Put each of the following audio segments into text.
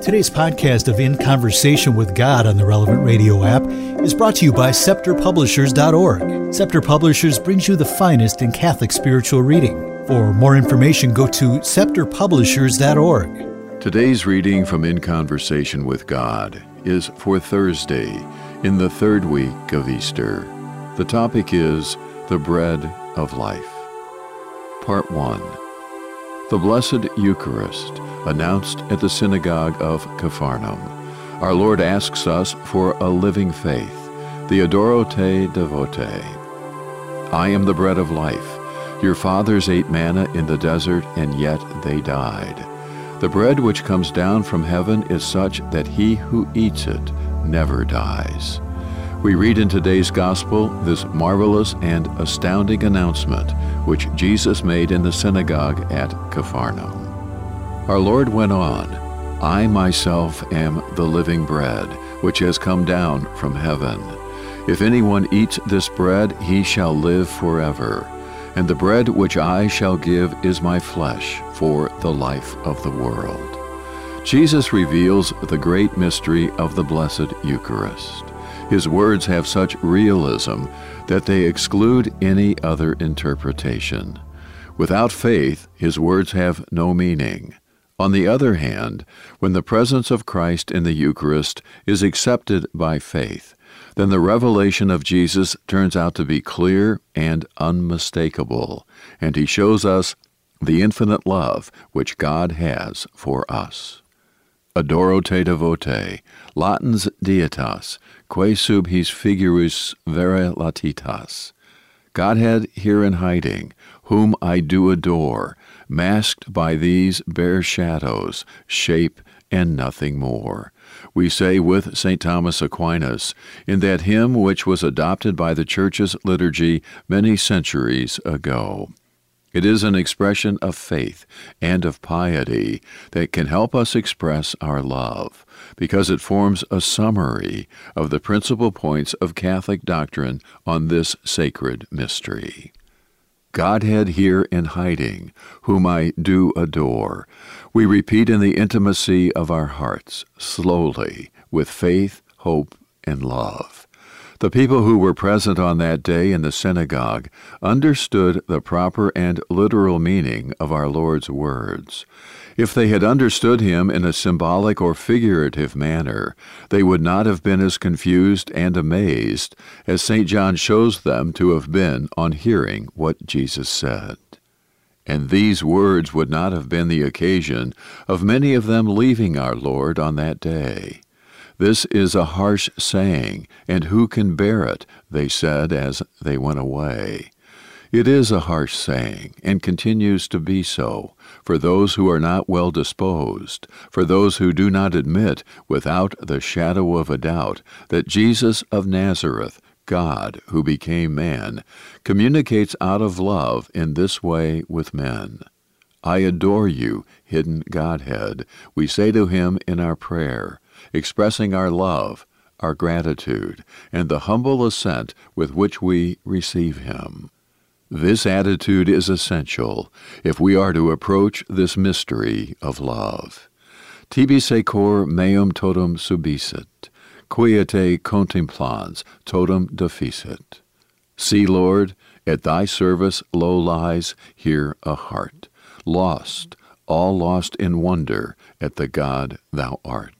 Today's podcast of In Conversation with God on the Relevant Radio app is brought to you by ScepterPublishers.org. Scepter Publishers brings you the finest in Catholic spiritual reading. For more information, go to ScepterPublishers.org. Today's reading from In Conversation with God is for Thursday in the third week of Easter. The topic is the Bread of Life. Part 1. The Blessed Eucharist, announced at the synagogue of Capharnaum. Our Lord asks us for a living faith, the Adoro Te Devote. I am the bread of life. Your fathers ate manna in the desert, and yet they died. The bread which comes down from heaven is such that he who eats it never dies. We read in today's Gospel this marvelous and astounding announcement which Jesus made in the synagogue at Capharnaum. Our Lord went on, I myself am the living bread, which has come down from heaven. If anyone eats this bread, he shall live forever. And the bread which I shall give is my flesh for the life of the world. Jesus reveals the great mystery of the Blessed Eucharist. His words have such realism that they exclude any other interpretation. Without faith, his words have no meaning. On the other hand, when the presence of Christ in the Eucharist is accepted by faith, then the revelation of Jesus turns out to be clear and unmistakable, and he shows us the infinite love which God has for us. Adoro te devote, latens dietas, quae sub his figurus vere latitas. Godhead here in hiding, whom I do adore, masked by these bare shadows, shape and nothing more. We say with St. Thomas Aquinas, in that hymn which was adopted by the Church's liturgy many centuries ago. It is an expression of faith and of piety that can help us express our love, because it forms a summary of the principal points of Catholic doctrine on this sacred mystery. Godhead here in hiding, whom I do adore, we repeat in the intimacy of our hearts, slowly, with faith, hope, and love. The people who were present on that day in the synagogue understood the proper and literal meaning of our Lord's words. If they had understood him in a symbolic or figurative manner, they would not have been as confused and amazed as St. John shows them to have been on hearing what Jesus said. And these words would not have been the occasion of many of them leaving our Lord on that day. This is a harsh saying, and who can bear it, they said as they went away. It is a harsh saying, and continues to be so, for those who are not well disposed, for those who do not admit, without the shadow of a doubt, that Jesus of Nazareth, God who became man, communicates out of love in this way with men. I adore you, hidden Godhead, we say to him in our prayer, expressing our love, our gratitude, and the humble assent with which we receive him. This attitude is essential if we are to approach this mystery of love. Tibi secor meum totum subicit, quiete contemplans totum deficit. See, Lord, at thy service low lies here a heart, lost, all lost in wonder at the God thou art.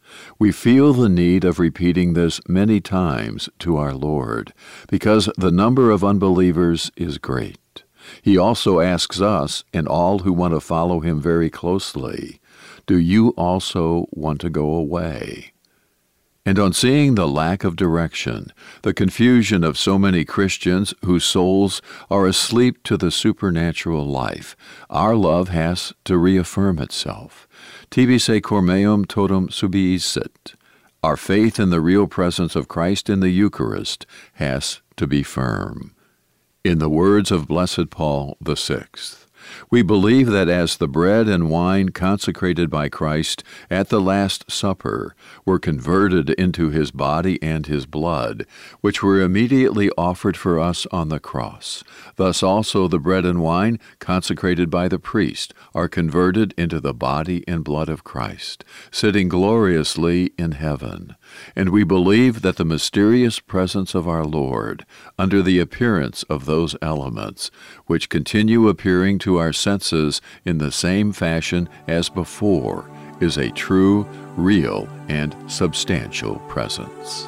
We feel the need of repeating this many times to our Lord, because the number of unbelievers is great. He also asks us, and all who want to follow him very closely, do you also want to go away? And on seeing the lack of direction, the confusion of so many Christians whose souls are asleep to the supernatural life, our love has to reaffirm itself. Tibi secor meum totum subicit. Our faith in the real presence of Christ in the Eucharist has to be firm. In the words of Blessed Paul VI, We believe that as the bread and wine consecrated by Christ at the Last Supper were converted into his body and his blood, which were immediately offered for us on the cross, thus also the bread and wine consecrated by the priest are converted into the body and blood of Christ, sitting gloriously in heaven. And we believe that the mysterious presence of our Lord, under the appearance of those elements, which continue appearing to our senses in the same fashion as before, is a true, real, and substantial presence.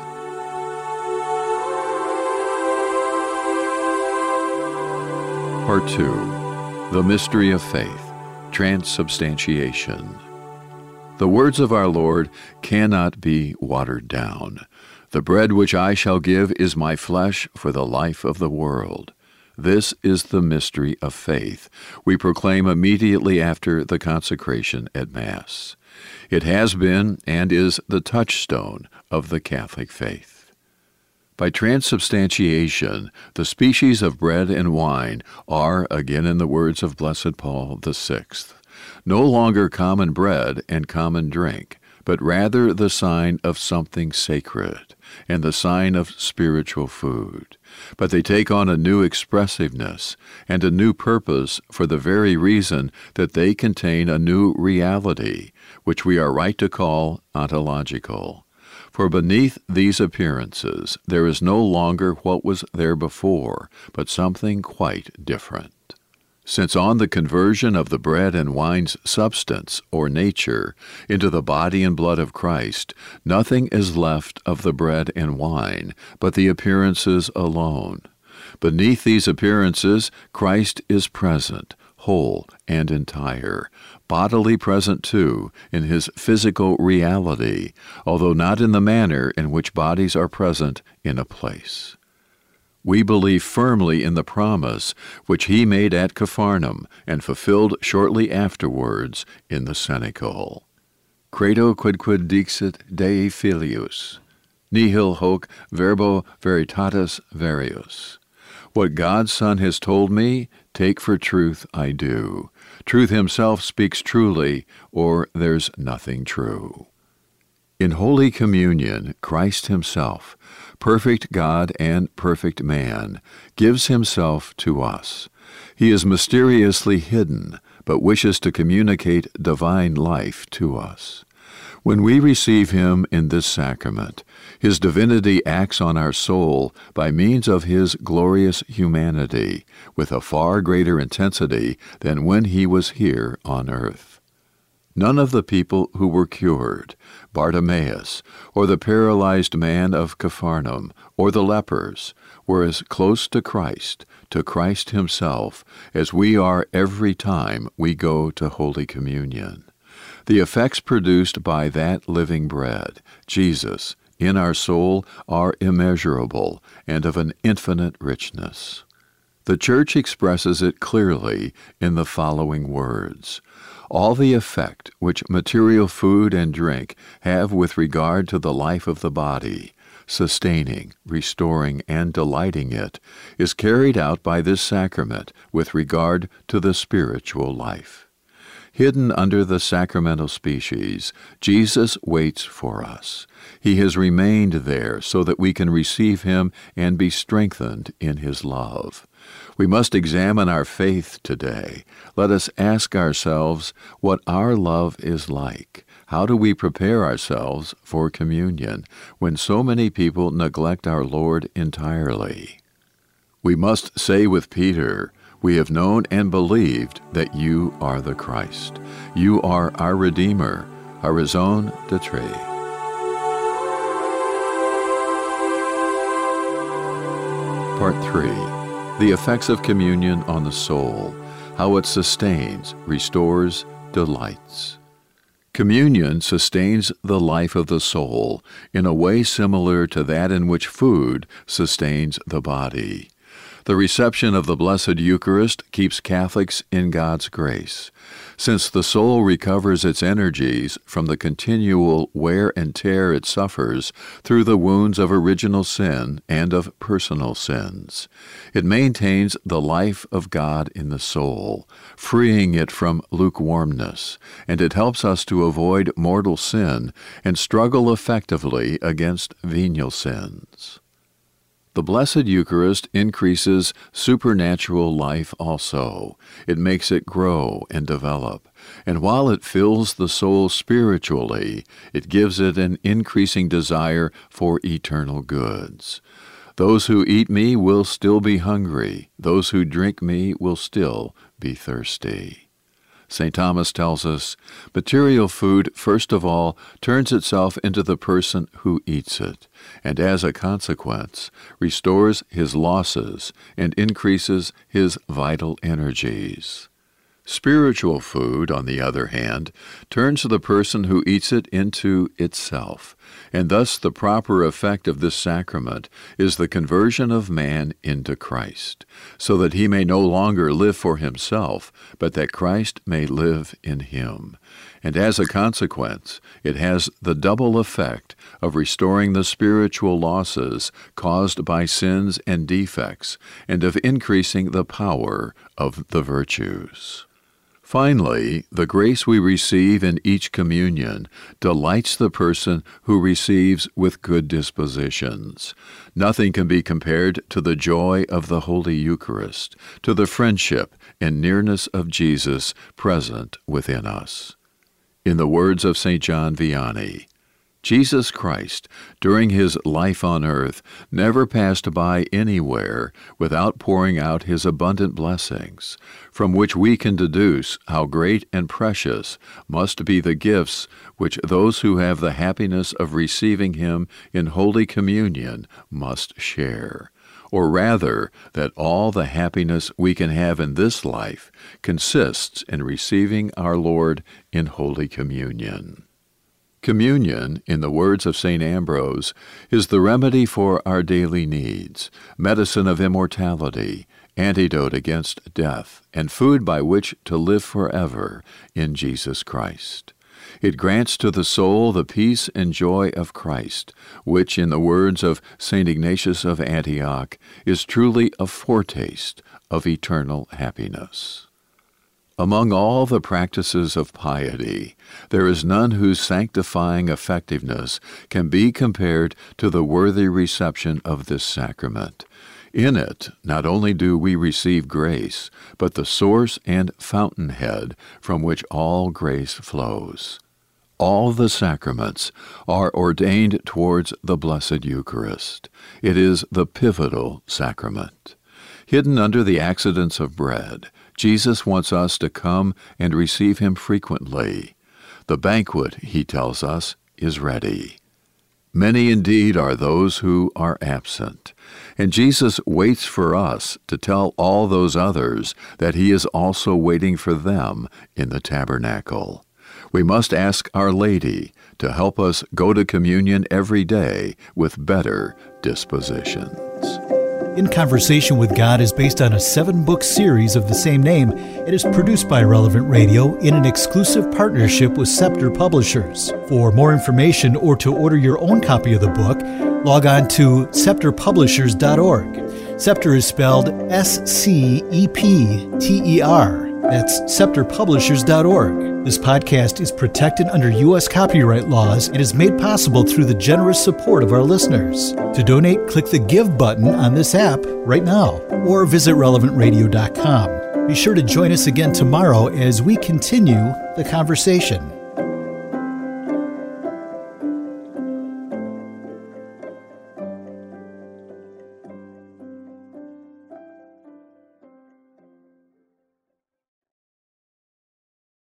Part 2. The Mystery of Faith, Transubstantiation. The words of our Lord cannot be watered down. The bread which I shall give is my flesh for the life of the world. This is the mystery of faith we proclaim immediately after the consecration at Mass. It has been and is the touchstone of the Catholic faith. By transubstantiation, the species of bread and wine are, again in the words of Blessed Paul VI, no longer common bread and common drink, but rather the sign of something sacred and the sign of spiritual food. But they take on a new expressiveness and a new purpose for the very reason that they contain a new reality, which we are right to call ontological. For beneath these appearances there is no longer what was there before, but something quite different. Since on the conversion of the bread and wine's substance, or nature, into the body and blood of Christ, nothing is left of the bread and wine, but the appearances alone. Beneath these appearances, Christ is present, whole and entire, bodily present too, in his physical reality, although not in the manner in which bodies are present in a place. We believe firmly in the promise which he made at Capharnaum and fulfilled shortly afterwards in the cenacle. Credo quidquid dixit Dei filius, nihil hoc verbo veritatis verius. What God's Son has told me, take for truth I do. Truth himself speaks truly, or there's nothing true. In Holy Communion, Christ himself, perfect God and perfect man, gives himself to us. He is mysteriously hidden, but wishes to communicate divine life to us. When we receive him in this sacrament, his divinity acts on our soul by means of his glorious humanity, with a far greater intensity than when he was here on earth. None of the people who were cured, Bartimaeus, or the paralyzed man of Capharnaum, or the lepers, were as close to Christ himself, as we are every time we go to Holy Communion. The effects produced by that living bread, Jesus, in our soul are immeasurable and of an infinite richness. The Church expresses it clearly in the following words: all the effect which material food and drink have with regard to the life of the body, sustaining, restoring, and delighting it, is carried out by this sacrament with regard to the spiritual life. Hidden under the sacramental species, Jesus waits for us. He has remained there so that we can receive him and be strengthened in his love. We must examine our faith today. Let us ask ourselves what our love is like. How do we prepare ourselves for communion when so many people neglect our Lord entirely? We must say with Peter, "We have known and believed that you are the Christ. You are our Redeemer, our raison d'être." Part 3. The effects of communion on the soul, how it sustains, restores, delights. Communion sustains the life of the soul in a way similar to that in which food sustains the body. The reception of the Blessed Eucharist keeps Catholics in God's grace. Since the soul recovers its energies from the continual wear and tear it suffers through the wounds of original sin and of personal sins, it maintains the life of God in the soul, freeing it from lukewarmness, and it helps us to avoid mortal sin and struggle effectively against venial sins. The Blessed Eucharist increases supernatural life also. It makes it grow and develop. And while it fills the soul spiritually, it gives it an increasing desire for eternal goods. Those who eat me will still be hungry. Those who drink me will still be thirsty. St. Thomas tells us, material food, first of all, turns itself into the person who eats it, and as a consequence, restores his losses and increases his vital energies. Spiritual food, on the other hand, turns the person who eats it into itself, and thus the proper effect of this sacrament is the conversion of man into Christ, so that he may no longer live for himself, but that Christ may live in him. And as a consequence, it has the double effect of restoring the spiritual losses caused by sins and defects, and of increasing the power of the virtues. Finally, the grace we receive in each communion delights the person who receives with good dispositions. Nothing can be compared to the joy of the Holy Eucharist, to the friendship and nearness of Jesus present within us. In the words of St. John Vianney, Jesus Christ, during his life on earth, never passed by anywhere without pouring out his abundant blessings, from which we can deduce how great and precious must be the gifts which those who have the happiness of receiving him in Holy Communion must share. Or rather, that all the happiness we can have in this life consists in receiving our Lord in Holy Communion. Communion, in the words of St. Ambrose, is the remedy for our daily needs, medicine of immortality, antidote against death, and food by which to live forever in Jesus Christ. It grants to the soul the peace and joy of Christ, which, in the words of St. Ignatius of Antioch, is truly a foretaste of eternal happiness. Among all the practices of piety, there is none whose sanctifying effectiveness can be compared to the worthy reception of this sacrament. In it, not only do we receive grace, but the source and fountainhead from which all grace flows. All the sacraments are ordained towards the Blessed Eucharist. It is the pivotal sacrament. Hidden under the accidents of bread, Jesus wants us to come and receive him frequently. The banquet, he tells us, is ready. Many indeed are those who are absent, and Jesus waits for us to tell all those others that he is also waiting for them in the tabernacle. We must ask Our Lady to help us go to communion every day with better dispositions. In Conversation with God is based on a 7-book series of the same name. It is produced by Relevant Radio in an exclusive partnership with Scepter Publishers. For more information or to order your own copy of the book, log on to scepterpublishers.org. Scepter is spelled S-C-E-P-T-E-R. That's scepterpublishers.org. This podcast is protected under U.S. copyright laws and is made possible through the generous support of our listeners. To donate, click the Give button on this app right now or visit relevantradio.com. Be sure to join us again tomorrow as we continue the conversation.